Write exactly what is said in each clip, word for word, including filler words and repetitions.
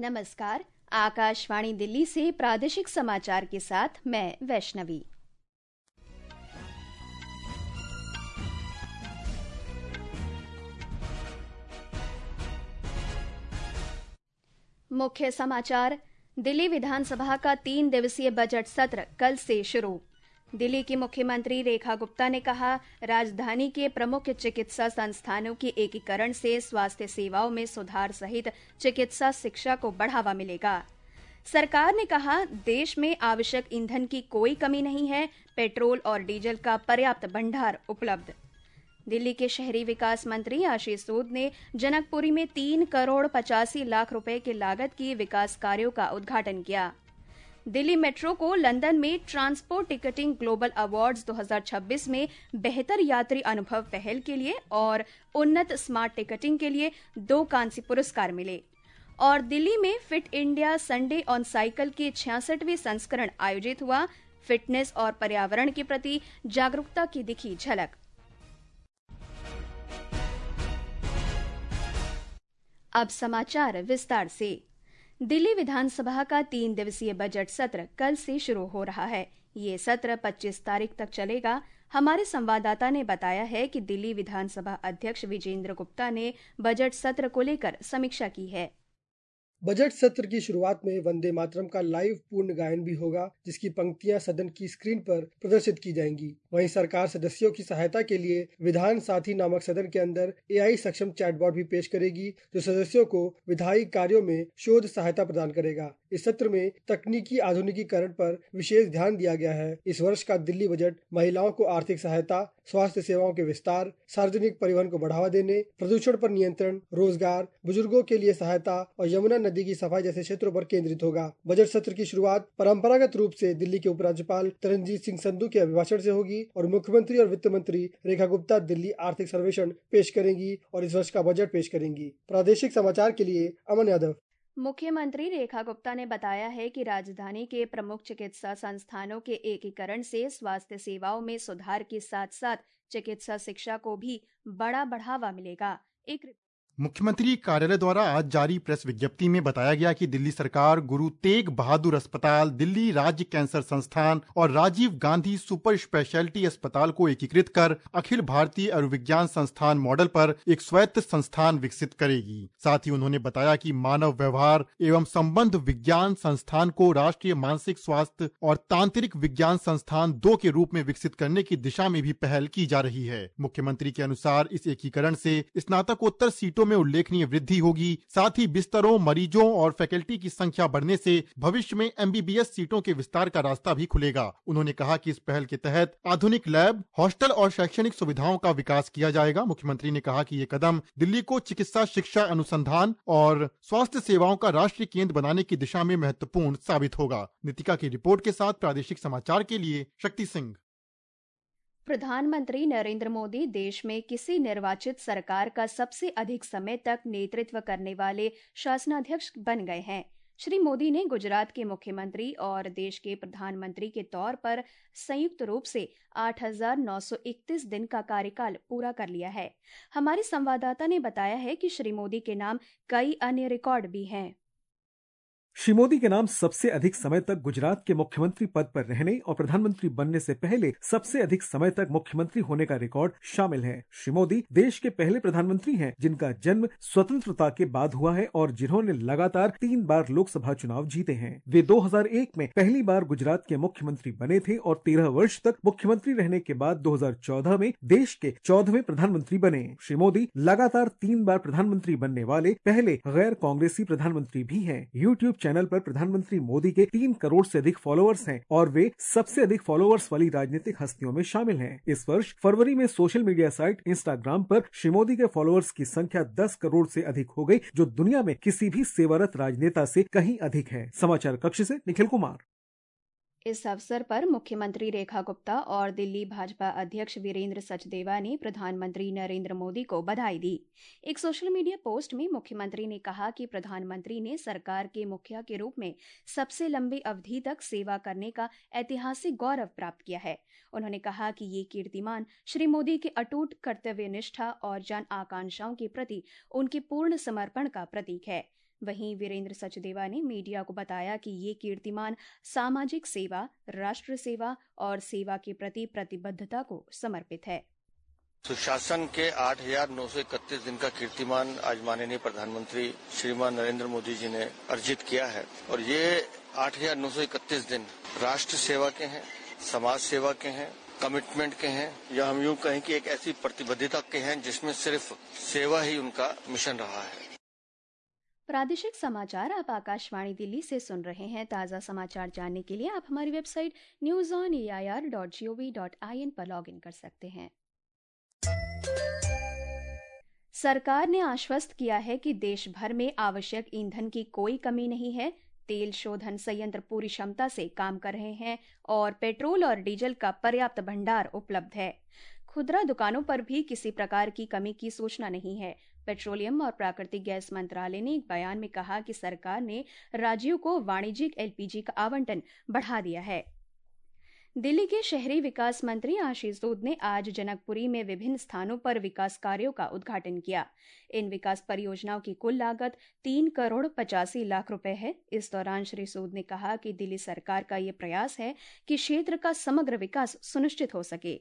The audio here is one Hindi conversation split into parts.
नमस्कार। आकाशवाणी दिल्ली से प्रादेशिक समाचार के साथ मैं वैष्णवी। मुख्य समाचार। दिल्ली विधानसभा का तीन दिवसीय बजट सत्र कल से शुरू। दिल्ली की मुख्यमंत्री रेखा गुप्ता ने कहा, राजधानी के प्रमुख चिकित्सा संस्थानों के एकीकरण से स्वास्थ्य सेवाओं में सुधार सहित चिकित्सा शिक्षा को बढ़ावा मिलेगा। सरकार ने कहा, देश में आवश्यक ईंधन की कोई कमी नहीं है, पेट्रोल और डीजल का पर्याप्त भंडार उपलब्ध। दिल्ली के शहरी विकास मंत्री आशीष सूद ने जनकपुरी में तीन करोड़ पचासी लाख रुपए की लागत की विकास कार्यों का उद्घाटन किया। दिल्ली मेट्रो को लंदन में ट्रांसपोर्ट टिकटिंग ग्लोबल अवार्ड्स दो हज़ार छब्बीस में बेहतर यात्री अनुभव पहल के लिए और उन्नत स्मार्ट टिकटिंग के लिए दो कांस्य पुरस्कार मिले। और दिल्ली में Fit India Sunday on cycle के छियासठवें संस्करण आयोजित हुआ। फिटनेस और पर्यावरण के प्रति जागरूकता की दिखी झलक। अब समाचार विस्तार से। दिल्ली विधानसभा का तीन दिवसीय बजट सत्र कल से शुरू हो रहा है। ये सत्र पच्चीस तारीख तक चलेगा। हमारे संवाददाता ने बताया है कि दिल्ली विधानसभा अध्यक्ष विजेंद्र गुप्ता ने बजट सत्र को लेकर समीक्षा की है। बजट सत्र की शुरुआत में वंदे मातरम का लाइव पूर्ण गायन भी होगा, जिसकी पंक्तियां सदन की स्क्रीन पर प्रदर्शित की जाएंगी। वहीं सरकार सदस्यों की सहायता के लिए विधान साथी नामक सदन के अंदर एआई सक्षम चैटबॉट भी पेश करेगी, जो सदस्यों को विधायी कार्यों में शोध सहायता प्रदान करेगा। इस सत्र में तकनीकी आधुनिकीकरण पर विशेष ध्यान दिया गया है। इस वर्ष का दिल्ली बजट महिलाओं को आर्थिक सहायता, स्वास्थ्य सेवाओं के विस्तार, सार्वजनिक परिवहन को बढ़ावा देने, प्रदूषण पर नियंत्रण, रोजगार, बुजुर्गों के लिए सहायता और यमुना नदी की सफाई जैसे क्षेत्रों पर केंद्रित होगा। बजट सत्र की शुरुआत परंपरागत रूप से दिल्ली के उपराज्यपाल तरनजीत सिंह संधू के अभिभाषण से होगी और मुख्यमंत्री और वित्त मंत्री रेखा गुप्ता दिल्ली आर्थिक सर्वेक्षण पेश करेंगी और इस वर्ष का बजट पेश करेंगी। प्रादेशिक समाचार के लिए अमन यादव। मुख्यमंत्री रेखा गुप्ता ने बताया है कि राजधानी के प्रमुख चिकित्सा संस्थानों के एकीकरण से स्वास्थ्य सेवाओं में सुधार के साथ साथ चिकित्सा शिक्षा को भी बड़ा बढ़ावा मिलेगा। एक मुख्यमंत्री कार्यालय द्वारा आज जारी प्रेस विज्ञप्ति में बताया गया कि दिल्ली सरकार गुरु तेग बहादुर अस्पताल, दिल्ली राज्य कैंसर संस्थान और राजीव गांधी सुपर स्पेशलिटी अस्पताल को एकीकृत कर अखिल भारतीय आयुर्विज्ञान संस्थान मॉडल पर एक स्वायत्त संस्थान विकसित करेगी। साथ ही उन्होंने बताया कि मानव व्यवहार एवं संबंध विज्ञान संस्थान को राष्ट्रीय मानसिक स्वास्थ्य और तांत्रिक विज्ञान संस्थान दो के रूप में विकसित करने की दिशा में भी पहल की जा रही है। मुख्यमंत्री के अनुसार इस एकीकरण से स्नातकोत्तर सीटों में उल्लेखनीय वृद्धि होगी। साथ ही बिस्तरों, मरीजों और फैकल्टी की संख्या बढ़ने से भविष्य में एमबीबीएस सीटों के विस्तार का रास्ता भी खुलेगा। उन्होंने कहा कि इस पहल के तहत आधुनिक लैब, हॉस्टल और शैक्षणिक सुविधाओं का विकास किया जाएगा। मुख्यमंत्री ने कहा कि ये कदम दिल्ली को चिकित्सा शिक्षा, अनुसंधान और स्वास्थ्य सेवाओं का राष्ट्रीय केंद्र बनाने की दिशा में महत्वपूर्ण साबित होगा। नितिका की रिपोर्ट के साथ प्रादेशिक समाचार के लिए शक्ति सिंह। प्रधानमंत्री नरेंद्र मोदी देश में किसी निर्वाचित सरकार का सबसे अधिक समय तक नेतृत्व करने वाले शासनाध्यक्ष बन गए हैं। श्री मोदी ने गुजरात के मुख्यमंत्री और देश के प्रधानमंत्री के तौर पर संयुक्त रूप से आठ हज़ार नौ सौ इकतीस दिन का कार्यकाल पूरा कर लिया है। हमारे संवाददाता ने बताया है कि श्री मोदी के नाम कई अन्य रिकॉर्ड भी हैं। श्री मोदी के नाम सबसे अधिक समय तक गुजरात के मुख्यमंत्री पद पर रहने और प्रधानमंत्री बनने से पहले सबसे अधिक समय तक मुख्यमंत्री होने का रिकॉर्ड शामिल है। श्री मोदी देश के पहले प्रधानमंत्री हैं जिनका जन्म स्वतंत्रता के बाद हुआ है और जिन्होंने लगातार तीन बार लोकसभा चुनाव जीते हैं। वे दो हज़ार एक में पहली बार गुजरात के मुख्यमंत्री बने थे और तेरह वर्ष तक मुख्यमंत्री रहने के बाद दो हज़ार चौदह में देश के चौदहवें प्रधानमंत्री बने। श्री मोदी लगातार तीन बार प्रधानमंत्री बनने वाले पहले गैर कांग्रेसी प्रधानमंत्री भी हैं। यूट्यूब चैनल पर प्रधानमंत्री मोदी के तीन करोड़ से अधिक फॉलोअर्स हैं और वे सबसे अधिक फॉलोअर्स वाली राजनीतिक हस्तियों में शामिल हैं। इस वर्ष फरवरी में सोशल मीडिया साइट इंस्टाग्राम पर श्री मोदी के फॉलोअर्स की संख्या दस करोड़ से अधिक हो गई, जो दुनिया में किसी भी सेवारत राजनेता से कहीं अधिक है। समाचार कक्ष से निखिल कुमार। इस अवसर पर मुख्यमंत्री रेखा गुप्ता और दिल्ली भाजपा अध्यक्ष वीरेंद्र सचदेवा ने प्रधानमंत्री नरेंद्र मोदी को बधाई दी। एक सोशल मीडिया पोस्ट में मुख्यमंत्री ने कहा कि प्रधानमंत्री ने सरकार के मुखिया के रूप में सबसे लंबी अवधि तक सेवा करने का ऐतिहासिक गौरव प्राप्त किया है। उन्होंने कहा कि ये कीर्तिमान श्री मोदी के अटूट कर्तव्यनिष्ठा और जन आकांक्षाओं के प्रति उनके पूर्ण समर्पण का प्रतीक है। वहीं वीरेंद्र सचदेवा ने मीडिया को बताया कि ये कीर्तिमान सामाजिक सेवा, राष्ट्र सेवा और सेवा के प्रति प्रतिबद्धता को समर्पित है। सुशासन के आठ हजार नौ सौ इकतीस दिन का कीर्तिमान आज माननीय प्रधानमंत्री श्रीमान नरेंद्र मोदी जी ने अर्जित किया है और ये आठ हजार नौ सौ इकतीस दिन राष्ट्र सेवा के हैं, समाज सेवा के हैं, कमिटमेंट के हैं, या हम यूं कहें कि एक ऐसी प्रतिबद्धता के हैं जिसमें सिर्फ सेवा ही उनका मिशन रहा है। प्रादेशिक समाचार आप आकाशवाणी दिल्ली से सुन रहे हैं। ताज़ा समाचार जानने के लिए आप हमारी website news on A I R dot G O V dot I N पर लॉग इन कर सकते हैं। सरकार ने आश्वस्त किया है कि देश भर में आवश्यक ईंधन की कोई कमी नहीं है। तेल शोधन संयंत्र पूरी क्षमता से काम कर रहे हैं और पेट्रोल और डीजल का पर्याप्त भंडार उपलब्ध है। खुदरा दुकानों पर भी किसी प्रकार की कमी की सूचना नहीं है। पेट्रोलियम और प्राकृतिक गैस मंत्रालय ने एक बयान में कहा कि सरकार ने राज्यों को वाणिज्यिक एल पी जी का आवंटन बढ़ा दिया है। दिल्ली के शहरी विकास मंत्री आशीष सूद ने आज जनकपुरी में विभिन्न स्थानों पर विकास कार्यों का उद्घाटन किया। इन विकास परियोजनाओं की कुल लागत तीन करोड़ पचासी लाख रुपए है। इस दौरान श्री सूद ने कहा कि दिल्ली सरकार का ये प्रयास है कि क्षेत्र का समग्र विकास सुनिश्चित हो सके।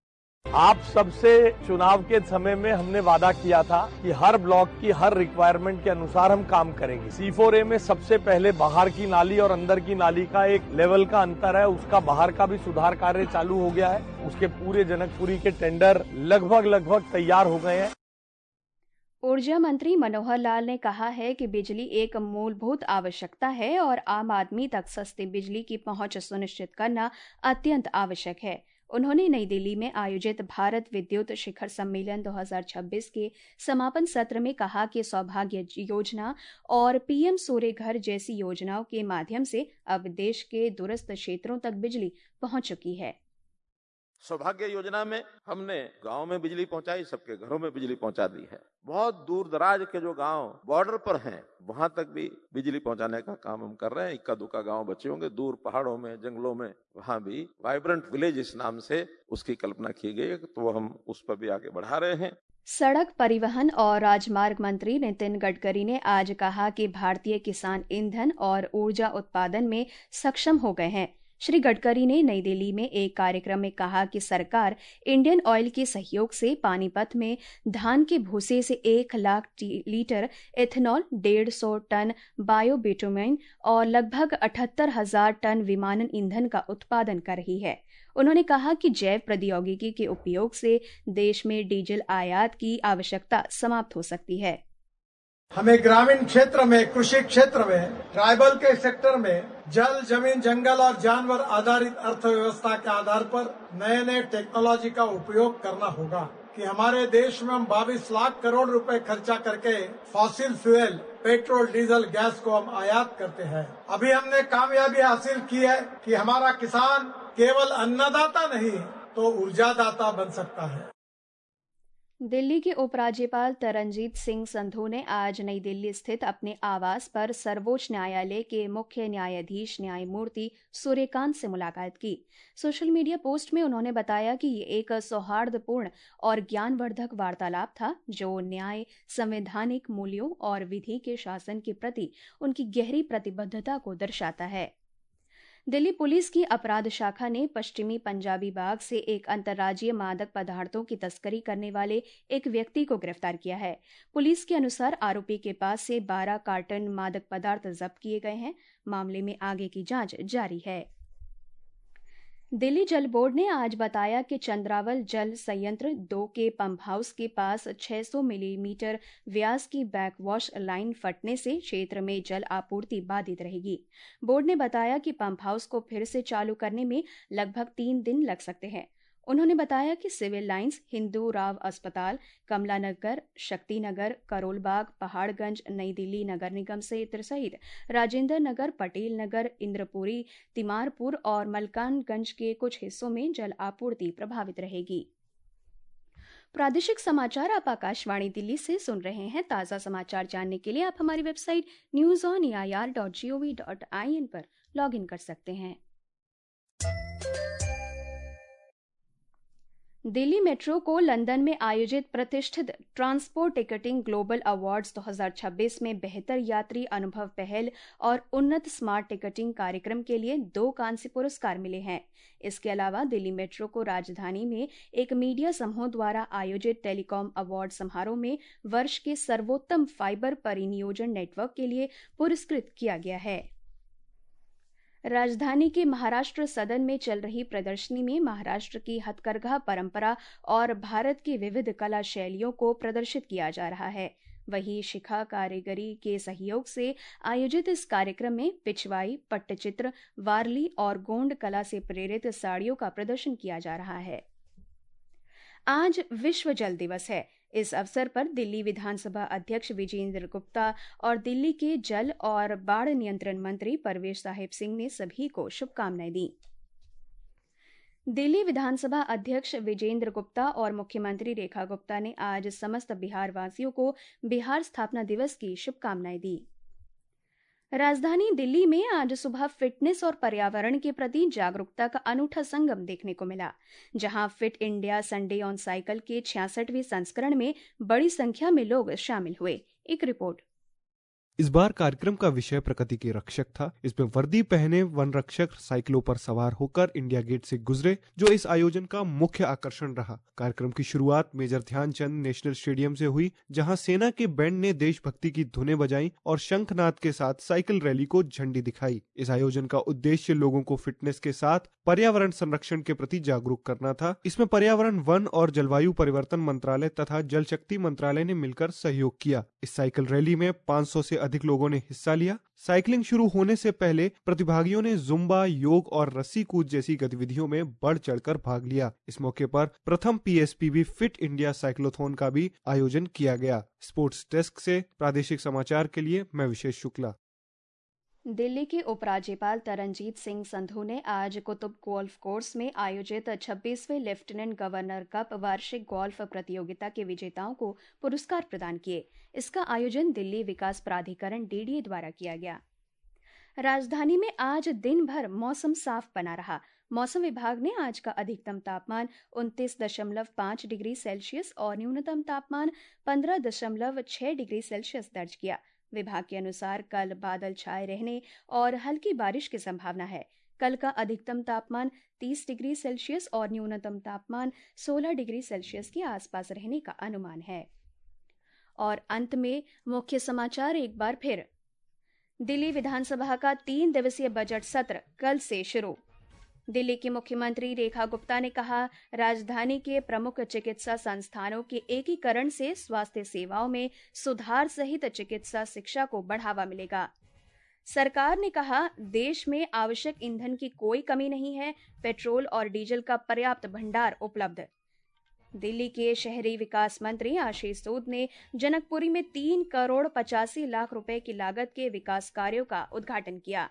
आप सबसे चुनाव के समय में हमने वादा किया था कि हर ब्लॉक की हर रिक्वायरमेंट के अनुसार हम काम करेंगे। सी फोर ए में सबसे पहले बाहर की नाली और अंदर की नाली का एक लेवल का अंतर है, उसका बाहर का भी सुधार कार्य चालू हो गया है। उसके पूरे जनकपुरी के टेंडर लगभग लगभग तैयार हो गए हैं। ऊर्जा मंत्री मनोहर लाल ने कहा है कि बिजली एक मूलभूत आवश्यकता है और आम आदमी तक सस्ती बिजली की पहुंच सुनिश्चित करना अत्यंत आवश्यक है। उन्होंने नई दिल्ली में आयोजित भारत विद्युत शिखर सम्मेलन दो हज़ार छब्बीस के समापन सत्र में कहा कि सौभाग्य योजना और पी एम सूर्य घर जैसी योजनाओं के माध्यम से अब देश के दूरस्थ क्षेत्रों तक बिजली पहुंच चुकी है। सौभाग्य योजना में हमने गांव में बिजली पहुंचाई, सबके घरों में बिजली पहुंचा दी है। बहुत दूर दराज के जो गांव बॉर्डर पर हैं, वहां तक भी बिजली पहुंचाने का काम हम कर रहे हैं। इक्का दुक्का गांव बचे होंगे दूर पहाड़ों में, जंगलों में, वहां भी वाइब्रेंट विलेज इस नाम से उसकी कल्पना की गई है, तो हम उस पर भी आगे बढ़ा रहे हैं। सड़क परिवहन और राजमार्ग मंत्री नितिन गडकरी ने आज कहा कि भारतीय किसान ईंधन और ऊर्जा उत्पादन में सक्षम हो गए हैं। श्री गडकरी ने नई दिल्ली में एक कार्यक्रम में कहा कि सरकार इंडियन ऑयल के सहयोग से पानीपत में धान के भूसे से एक लाख लीटर एथेनॉल, डेढ़ सौ टन बायोबिटुमेन और लगभग अठहत्तर हजार टन विमानन ईंधन का उत्पादन कर रही है। उन्होंने कहा कि जैव प्रौद्योगिकी के उपयोग से देश में डीजल आयात की आवश्यकता समाप्त हो सकती है। हमें ग्रामीण क्षेत्र में, कृषि क्षेत्र में, ट्राइबल के सेक्टर में जल, जमीन, जंगल और जानवर आधारित अर्थव्यवस्था के आधार पर नए नए टेक्नोलॉजी का उपयोग करना होगा कि हमारे देश में हम बाईस लाख करोड़ रुपए खर्चा करके fossil fuel, petrol, diesel, gas को हम आयात करते हैं। अभी हमने कामयाबी हासिल की है कि हमारा किसान केवल अन्नदाता नहीं तो ऊर्जादाता बन सकता है। दिल्ली के उपराज्यपाल तरनजीत सिंह संधू ने आज नई दिल्ली स्थित अपने आवास पर सर्वोच्च न्यायालय के मुख्य न्यायाधीश न्यायमूर्ति सूर्यकांत से मुलाकात की। सोशल मीडिया पोस्ट में उन्होंने बताया कि ये एक सौहार्दपूर्ण और ज्ञानवर्धक वार्तालाप था जो न्याय, संवैधानिक मूल्यों और विधि के शासन के प्रति उनकी गहरी प्रतिबद्धता को दर्शाता है। दिल्ली पुलिस की अपराध शाखा ने पश्चिमी पंजाबी बाग से एक अंतर्राज्यीय मादक पदार्थों की तस्करी करने वाले एक व्यक्ति को गिरफ्तार किया है। पुलिस के अनुसार आरोपी के पास से बारह कार्टन मादक पदार्थ जब्त किए गए हैं। मामले में आगे की जांच जारी है। दिल्ली जल बोर्ड ने आज बताया कि चंद्रावल जल संयंत्र दो के पंप हाउस के पास छह सौ मिलीमीटर व्यास की बैकवॉश लाइन फटने से क्षेत्र में जल आपूर्ति बाधित रहेगी। बोर्ड ने बताया कि पंप हाउस को फिर से चालू करने में लगभग तीन दिन लग सकते हैं। उन्होंने बताया कि सिविल लाइंस, हिंदू राव अस्पताल, कमला नगर, शक्ति नगर, करोल बाग, पहाड़गंज, नई दिल्ली नगर निगम क्षेत्र सहित राजेंद्र नगर, पटेल नगर, इंद्रपुरी, तिमारपुर और मलकानगंज के कुछ हिस्सों में जल आपूर्ति प्रभावित रहेगी। प्रादेशिक समाचार आप आकाशवाणी दिल्ली से सुन रहे हैं। ताज़ा समाचार जानने के लिए आप हमारी website news on A I R dot G O V dot I N पर लॉग इन कर सकते हैं। दिल्ली मेट्रो को लंदन में आयोजित प्रतिष्ठित ट्रांसपोर्ट टिकटिंग ग्लोबल अवार्ड्स दो हज़ार छब्बीस में बेहतर यात्री अनुभव पहल और उन्नत स्मार्ट टिकटिंग कार्यक्रम के लिए दो कांस्य पुरस्कार मिले हैं। इसके अलावा दिल्ली मेट्रो को राजधानी में एक मीडिया समूह द्वारा आयोजित टेलीकॉम अवार्ड समारोह में वर्ष के सर्वोत्तम फाइबर परिनियोजन नेटवर्क के लिए पुरस्कृत किया गया है। राजधानी के महाराष्ट्र सदन में चल रही प्रदर्शनी में महाराष्ट्र की हथकरघा परंपरा और भारत की विविध कला शैलियों को प्रदर्शित किया जा रहा है। वहीं शिखा कारीगरी के सहयोग से आयोजित इस कार्यक्रम में पिछवाई, पट्टचित्र, वारली और गोंड कला से प्रेरित साड़ियों का प्रदर्शन किया जा रहा है। आज विश्व जल दिवस है। इस अवसर पर दिल्ली विधानसभा अध्यक्ष विजेंद्र गुप्ता और दिल्ली के जल और बाढ़ नियंत्रण मंत्री परवेश साहिब सिंह ने सभी को शुभकामनाएं दी। दिल्ली विधानसभा अध्यक्ष विजेंद्र गुप्ता और मुख्यमंत्री रेखा गुप्ता ने आज समस्त बिहार वासियों को बिहार स्थापना दिवस की शुभकामनाएं दी। राजधानी दिल्ली में आज सुबह फिटनेस और पर्यावरण के प्रति जागरूकता का अनूठा संगम देखने को मिला, जहां Fit India Sunday on cycle के छियासठवें संस्करण में बड़ी संख्या में लोग शामिल हुए। एक रिपोर्ट। इस बार कार्यक्रम का विषय प्रकृति के रक्षक था। इसमें वर्दी पहने वन रक्षक साइकिलों पर सवार होकर इंडिया गेट से गुजरे, जो इस आयोजन का मुख्य आकर्षण रहा। कार्यक्रम की शुरुआत मेजर ध्यानचंद नेशनल स्टेडियम से हुई, जहां सेना के बैंड ने देशभक्ति की धुनें बजाई और शंखनाद के साथ साइकिल रैली को झंडी दिखाई। इस आयोजन का उद्देश्य लोगों को फिटनेस के साथ पर्यावरण संरक्षण के प्रति जागरूक करना था। इसमें पर्यावरण, वन और जलवायु परिवर्तन मंत्रालय तथा जल शक्ति मंत्रालय ने मिलकर सहयोग किया। इस साइकिल रैली में पाँच सौ से अधिक लोगों ने हिस्सा लिया। साइकिलिंग शुरू होने से पहले प्रतिभागियों ने जुम्बा, योग और रस्सी कूद जैसी गतिविधियों में बढ़ चढ़कर भाग लिया। इस मौके पर प्रथम पीएसपीबी फिट इंडिया साइक्लोथॉन का भी आयोजन किया गया। स्पोर्ट्स डेस्क से प्रादेशिक समाचार के लिए मैं विशेष शुक्ला। दिल्ली के उपराज्यपाल तरनजीत सिंह संधू ने आज कुतुब गोल्फ कोर्स में आयोजित छब्बीसवें लेफ्टिनेंट गवर्नर कप वार्षिक गोल्फ प्रतियोगिता के विजेताओं को पुरस्कार प्रदान किए। इसका आयोजन दिल्ली विकास प्राधिकरण डीडीए द्वारा किया गया। राजधानी में आज दिन भर मौसम साफ बना रहा। मौसम विभाग ने आज का अधिकतम तापमान उनतीस दशमलव पाँच डिग्री सेल्सियस और न्यूनतम तापमान पंद्रह दशमलव छह डिग्री सेल्सियस दर्ज किया। विभाग के अनुसार कल बादल छाए रहने और हल्की बारिश की संभावना है। कल का अधिकतम तापमान तीस डिग्री सेल्सियस और न्यूनतम तापमान सोलह डिग्री सेल्सियस के आसपास रहने का अनुमान है। और अंत में मुख्य समाचार एक बार फिर। दिल्ली विधानसभा का तीन दिवसीय बजट सत्र कल से शुरू। दिल्ली की मुख्यमंत्री रेखा गुप्ता ने कहा, राजधानी के प्रमुख चिकित्सा संस्थानों के एकीकरण से स्वास्थ्य सेवाओं में सुधार सहित चिकित्सा शिक्षा को बढ़ावा मिलेगा। सरकार ने कहा, देश में आवश्यक ईंधन की कोई कमी नहीं है, पेट्रोल और डीजल का पर्याप्त भंडार उपलब्ध। दिल्ली के शहरी विकास मंत्री आशीष सूद ने जनकपुरी में तीन करोड़ पचासी लाख रुपए की लागत के विकास कार्यों का उद्घाटन किया।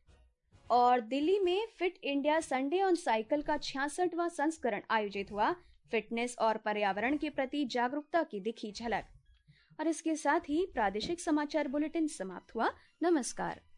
और दिल्ली में Fit India Sunday on cycle का छियासठवां संस्करण आयोजित हुआ। फिटनेस और पर्यावरण के प्रति जागरूकता की दिखी झलक। और इसके साथ ही प्रादेशिक समाचार बुलेटिन समाप्त हुआ। नमस्कार।